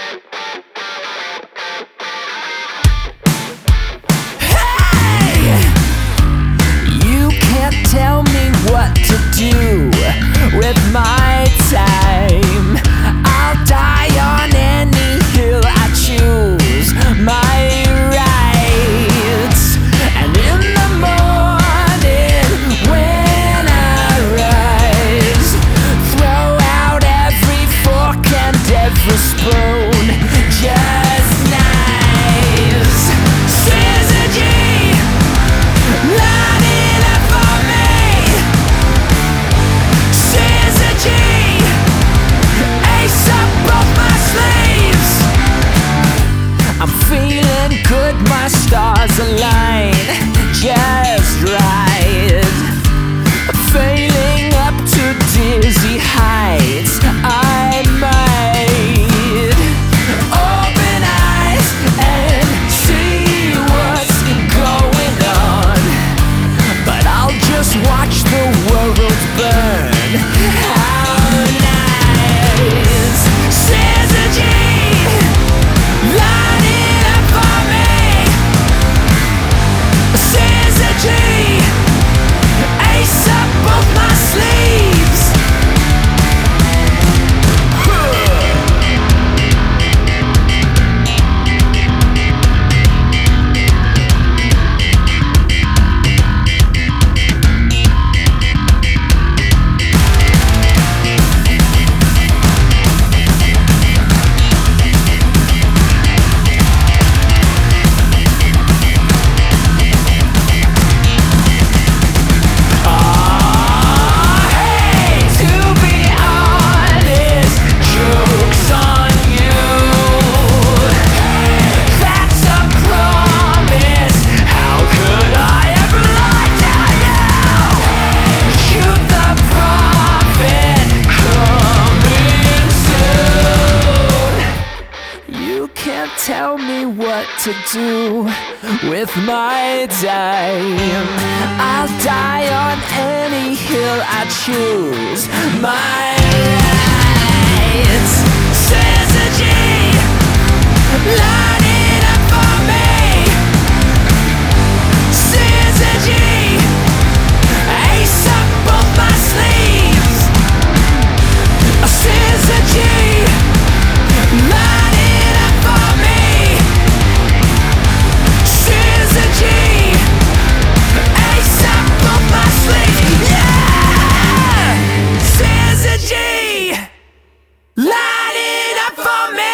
You can't tell me what to do with my time. I'll die on any hill I choose my rights. And in the morning when I rise, throw out every fork and every spoon. Just nice. Syzygy, line it up for me. Syzygy, ace up both my sleeves. I'm feeling good, my stars align just right. Failing up to dizzy heights, I might open eyes and see what's going on, but I'll just watch the world burn. How nice. Syzygy, line it up for me. Syzygy, ace up both my sleeves. Tell me what to do with my time. I'll die on any hill I choose my rights. Syzygy, line it up for me. Syzygy, ace up both my sleeves. Syzygy, line it up for me. Syzygy, ace up both my sleeves. Yeah! Syzygy, line it up for me.